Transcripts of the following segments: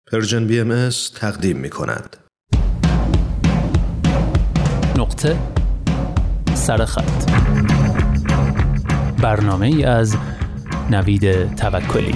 پرژن BMS تقدیم می‌کند. نقطه سرخط، برنامه‌ای از نوید توکلی.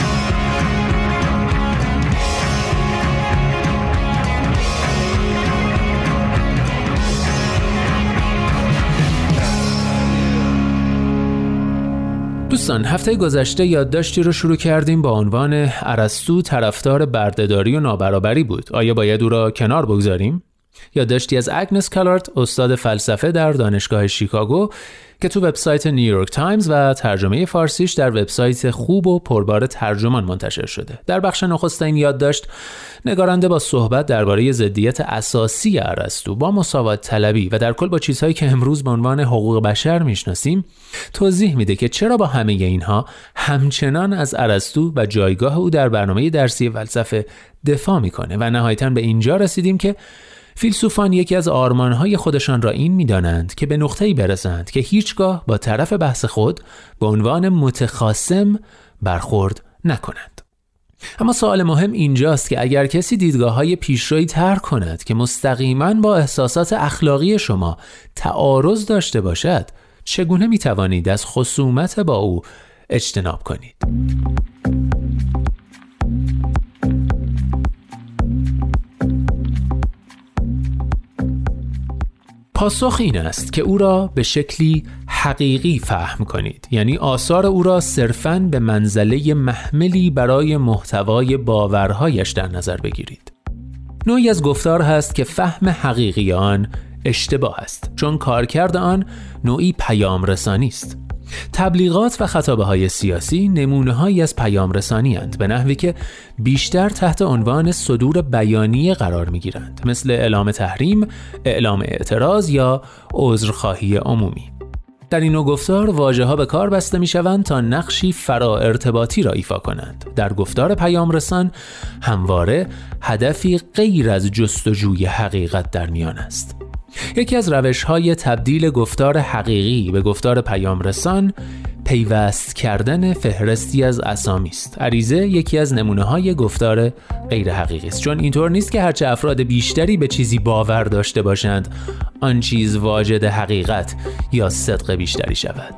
دوستان، هفته گذشته یادداشتی رو شروع کردیم با عنوان ارسطو طرفدار بردهداری و نابرابری بود. آیا باید او را کنار بگذاریم؟ یادداشتی از اگنس کالارد، استاد فلسفه در دانشگاه شیکاگو، که تو وبسایت نیویورک تایمز و ترجمه فارسیش در وبسایت خوب و پربار ترجمان منتشر شده. در بخش نخست این یادداشت نگارنده با صحبت درباره ضدیت اساسی ارسطو با مساوات طلبی و در کل با چیزهایی که امروز به عنوان حقوق بشر میشناسیم توضیح میده که چرا با همه اینها همچنان از ارسطو و جایگاه او در برنامه درسی فلسفه دفاع میکنه. و نهایتاً به اینجا رسیدیم که فیلسوفان یکی از آرمانهای خودشان را این می‌دانند که به نقطه‌ای برسند که هیچگاه با طرف بحث خود به عنوان متخاصم برخورد نکنند. اما سوال مهم اینجاست که اگر کسی دیدگاه‌های پیشرویی طرح کند که مستقیماً با احساسات اخلاقی شما تعارض داشته باشد، چگونه می‌توانید از خصومت با او اجتناب کنید؟ پاسخ این است که او را به شکلی حقیقی فهم کنید، یعنی آثار او را صرفاً به منزله محملی برای محتوای باورهایش در نظر بگیرید. نوعی از گفتار هست که فهم حقیقی آن اشتباه است، چون کارکرد آن نوعی پیام رسانی است. تبلیغات و خطابه‌های سیاسی نمونه‌هایی از پیام رسانی اند، به نحوی که بیشتر تحت عنوان صدور بیانیه قرار می‌گیرند، مثل اعلام تحریم، اعلام اعتراض یا عذرخواهی عمومی. در این نوع گفتار واژه‌ها به کار بسته می‌شوند تا نقشی فرا ارتباطی را ایفا کنند. در گفتار پیام رسان همواره هدفی غیر از جستجوی حقیقت در میان است. یکی از روش‌های تبدیل گفتار حقیقی به گفتار پیام رسان پیوست کردن فهرستی از اسامی است. عریضه یکی از نمونه‌های گفتار غیر حقیقی است، چون اینطور نیست که هرچه افراد بیشتری به چیزی باور داشته باشند آن چیز واجد حقیقت یا صدق بیشتری شود.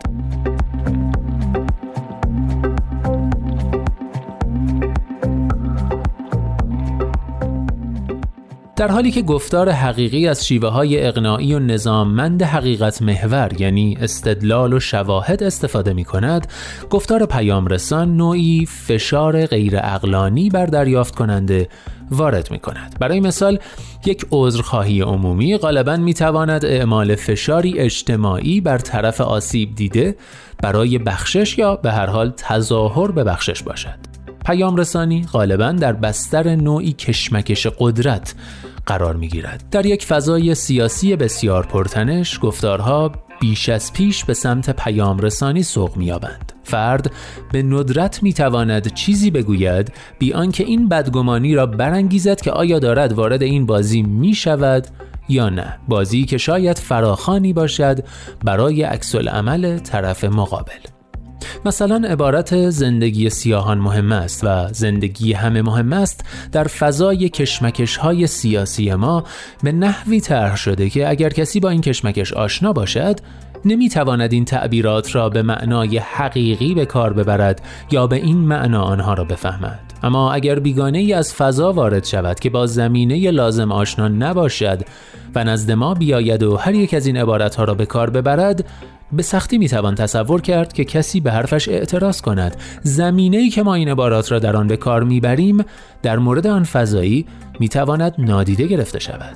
در حالی که گفتار حقیقی از شیوه‌های اقناعی و نظاممند حقیقت محور، یعنی استدلال و شواهد، استفاده می‌کند، گفتار پیام رسان نوعی فشار غیر عقلانی بر دریافت کننده وارد می‌کند. برای مثال، یک عذرخواهی عمومی غالباً می‌تواند اعمال فشاری اجتماعی بر طرف آسیب دیده برای بخشش یا به هر حال تظاهر به بخشش باشد. پیام رسانی غالباً در بستر نوعی کشمکش قدرت قرار می‌گیرد. در یک فضای سیاسی بسیار پرتنش، گفتارها بیش از پیش به سمت پیام رسانی سوق می‌یابند. فرد به ندرت می‌تواند چیزی بگوید بی آنکه این بدگمانی را برانگیزد که آیا دارد وارد این بازی می‌شود یا نه، بازی که شاید فراخوانی باشد برای عکس‌العمل طرف مقابل. مثلا عبارت زندگی سیاهان مهم است و زندگی همه مهم است در فضای کشمکش‌های سیاسی ما به نحوی طرح شده که اگر کسی با این کشمکش آشنا باشد نمیتواند این تعبیرات را به معنای حقیقی به کار ببرد یا به این معنا آنها را بفهمد. اما اگر بیگانه ای از فضا وارد شود که با زمینه لازم آشنا نباشد و نزد ما بیاید و هر یک از این عبارتها را به کار ببرد، به سختی میتوان تصور کرد که کسی به حرفش اعتراض کند. زمینه‌ای که ما این عبارات را در آن به کار میبریم در مورد آن فضایی میتواند نادیده گرفته شود.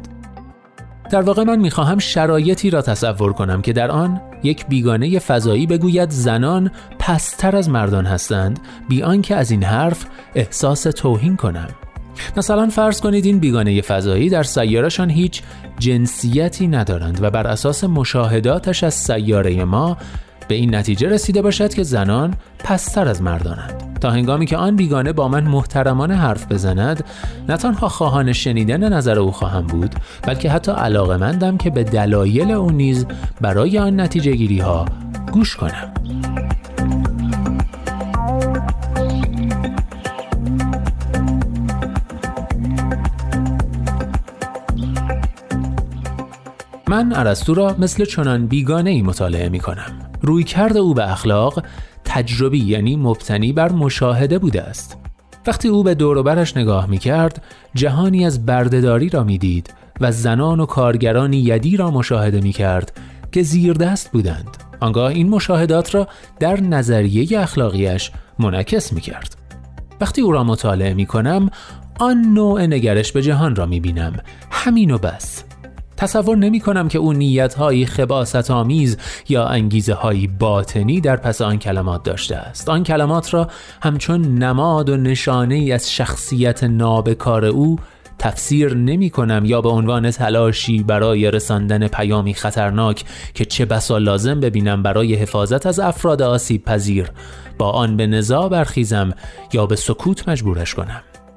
در واقع من میخواهم شرایطی را تصور کنم که در آن یک بیگانه فضایی بگوید زنان پست‌تر از مردان هستند، بی آنکه از این حرف احساس توهین کنم. مثلا فرض کنید این بیگانه فضایی در سیاره‌شان هیچ جنسیتی ندارند و بر اساس مشاهداتش از سیاره ما به این نتیجه رسیده باشد که زنان پست‌تر از مردانند. تا هنگامی که آن بیگانه با من محترمانه حرف بزند، نه تنها خواهان شنیدن نظر او خواهم بود، بلکه حتی علاقه‌مندم که به دلایل او نیز برای آن نتیجه گیری ها گوش کنم. من ارسطو را مثل چنان بیگانه‌ای مطالعه می‌کنم. رویکرد او به اخلاق تجربی، یعنی مبتنی بر مشاهده بوده است. وقتی او به دور و برش نگاه می‌کرد، جهانی از بردهداری را می‌دید و زنان و کارگرانی یدی را مشاهده می‌کرد که زیردست بودند. آنگاه این مشاهدات را در نظریه اخلاقیش منعکس می‌کرد. وقتی او را مطالعه می‌کنم، آن نوع نگرش به جهان را می‌بینم. همین و بس. تصور نمی‌کنم که او نیت‌هایی خباثت‌آمیز یا انگیزه‌هایی باطنی در پس آن کلمات داشته است. آن کلمات را همچون نماد و نشانه‌ای از شخصیت نابکار او تفسیر نمی‌کنم یا به عنوان تلاشی برای رساندن پیامی خطرناک که چه بسا لازم ببینم برای حفاظت از افراد آسیب پذیر با آن به نزاع برخیزم یا به سکوت مجبورش کنم.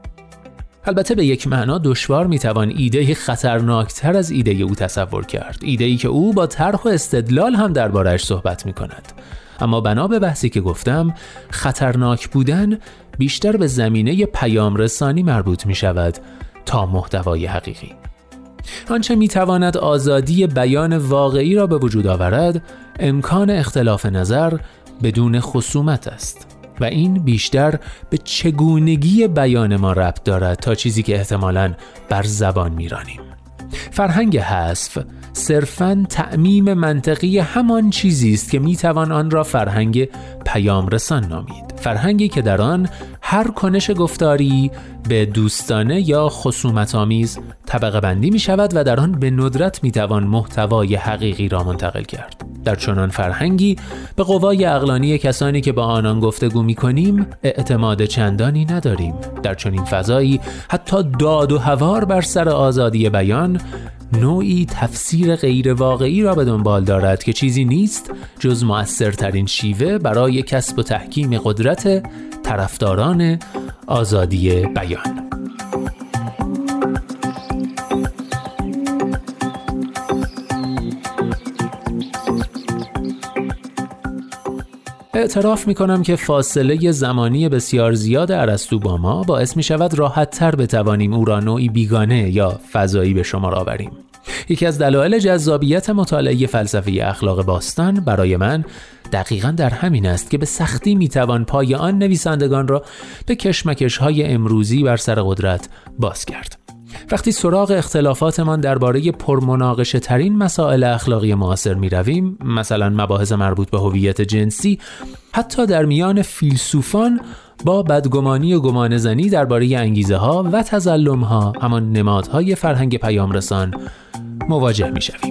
البته به یک معنا دشوار میتوان ایده خطرناکتر از ایده او تصور کرد، ایده‌ای که او با طرح و استدلال هم درباره‌اش صحبت میکند. اما بنا به بحثی که گفتم، خطرناک بودن بیشتر به زمینه پیام رسانی مربوط میشود تا محتوای حقیقی. آنچه میتواند آزادی بیان واقعی را به وجود آورد، امکان اختلاف نظر بدون خصومت است. و این بیشتر به چگونگی بیان ما ربط دارد تا چیزی که احتمالاً بر زبان میرانیم. فرهنگ حذف صرفاً تعمیم منطقی همان چیزی است که میتوان آن را فرهنگ پیام رسان نامید. فرهنگی که در آن هر کنش گفتاری به دوستانه یا خصومت‌آمیز طبقه بندی می شود و در آن به ندرت می توان محتوای حقیقی را منتقل کرد. در چنان فرهنگی به قوای عقلانی کسانی که با آنان گفتگو می کنیم اعتماد چندانی نداریم. در چنین فضایی حتی داد و هوار بر سر آزادی بیان نوعی تفسیر غیر واقعی را به دنبال دارد که چیزی نیست جز مؤثرترین شیوه برای کسب و تحکیم قدرت طرفداران آزادی بیان. اعتراف می‌کنم که فاصله زمانی بسیار زیاد ارسطو با ما باعث می‌شود راحت‌تر بتوانیم او را نوعی بیگانه یا فضایی به شمار آوریم. یکی از دلایل جذابیت مطالعه فلسفه اخلاق باستان برای من دقیقاً در همین است که به سختی می‌توان پای آن نویسندگان را به کشمکش‌های امروزی بر سر قدرت باز کرد. وقتی سراغ اختلافاتمان درباره پرمناقشه ترین مسائل اخلاقی معاصر می رویم، مثلا مباحث مربوط به هویت جنسی، حتی در میان فیلسوفان با بدگمانی و گمانه‌زنی درباره انگیزه ها و تظلم ها، همان نمادهای فرهنگ پیام رسان، مواجه می شویم.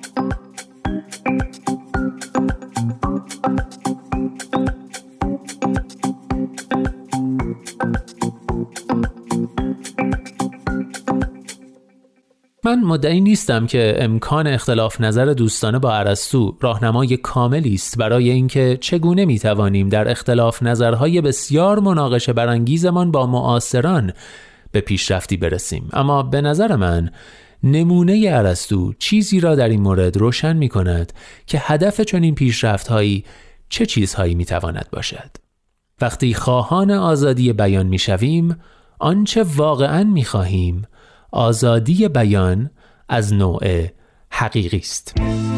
من مدعی نیستم که امکان اختلاف نظر دوستانه با ارسطو راهنمای کاملی است برای اینکه چگونه میتوانیم در اختلاف نظرهای بسیار مناقشه برانگیزمان با معاصران به پیشرفتی برسیم، اما به نظر من نمونه ارسطو چیزی را در این مورد روشن می‌کند که هدف چنین پیشرفت‌هایی چه چیزهایی میتواند باشد. وقتی خواهان آزادی بیان میشویم، آنچه واقعاً میخواهیم آزادی بیان از نوع حقیقی است.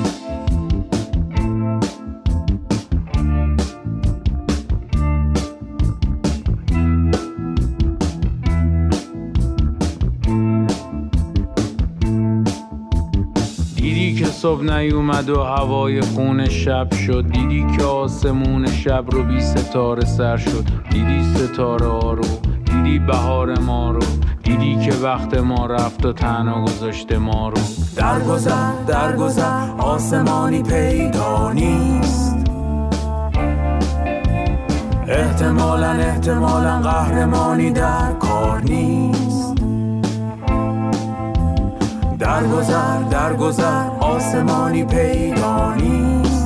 دیدی که صبح نیومد و هوای خون شب شد، دیدی که آسمون شب رو بی ستاره سر شد، دیدی ستاره ها رو، دیدی بهار ما رو، دیدی که وقت ما رفت و تنها گذاشته ما رو. درگذر آسمانی پیدا نیست، احتمالاً قهرمانی در کار نیست. درگذر آسمانی پیدا نیست،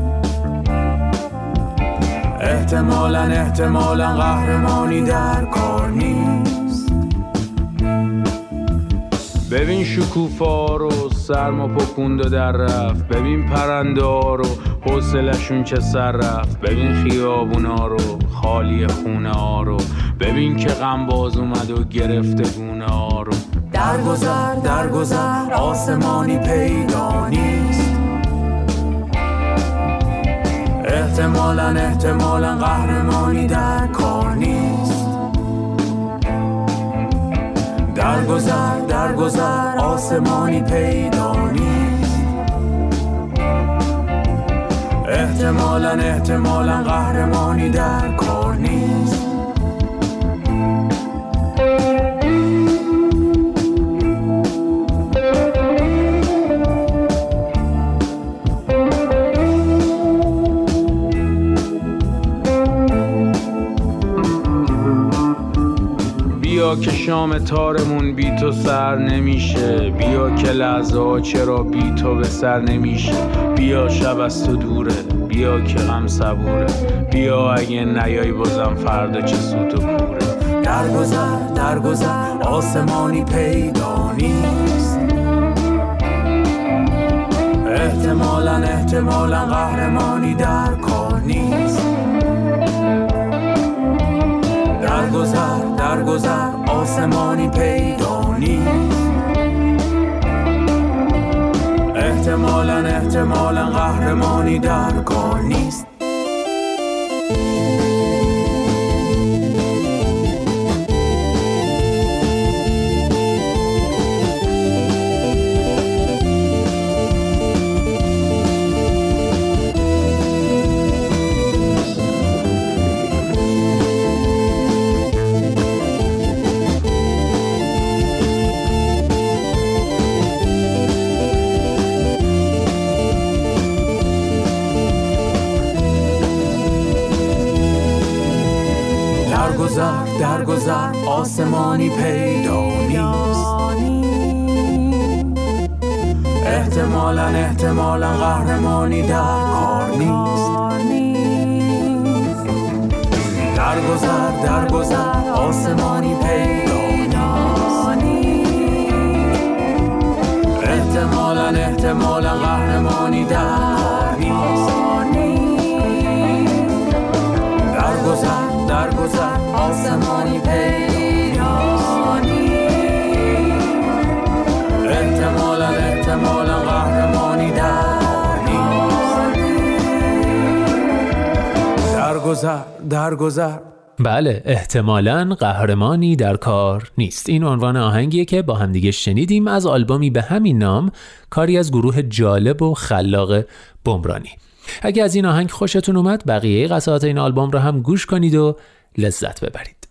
احتمالاً قهرمانی در کار نیست. ببین شکوفا رو سرما پکوند و در رفت، ببین پرنده ها رو حوصله‌شون چه سر رفت، ببین خیابونا رو خالی خونه ها رو، ببین که غم باز اومد و گرفته گونه ها رو. در گذر آسمانی پیدا نیست، احتمالاً قهرمانی در کار نیست. در گذر آسمانی پیدا نیست، احتمالاً قهرمانی در کار نیست. بیا که شام تارمون بی تو سر نمیشه، بیا که لحظه ها چرا بی تو به سر نمیشه. بیا شب از تو دوره، بیا که غم صبوره، بیا اگه نیای بازم فردا چه سوت و کوره. در گذر آسمانی پیدا نیست، احتمالاً قهرمانی در کار نیست. در گذر آسمانی پیدا نیست، احتمالاً قهرمانی در کار نیست. در گذر آسمانی پیدا نیست، احتمالاً قهرمانی در کار نیست. در گذر آسمانی پیدا نیست، احتمالاً قهرمانی در کار نیست. در گذر آسمانی پیدا نیست، احتمالاً قهرمانی در نیست. در گذر بله، احتمالاً قهرمانی در کار نیست. این عنوان آهنگیه که با همدیگه شنیدیم از آلبومی به همین نام، کاری از گروه جالب و خلاق بمرانی. اگه از این آهنگ خوشتون اومد، بقیه قطعات این آلبوم رو هم گوش کنید و لذت ببرید.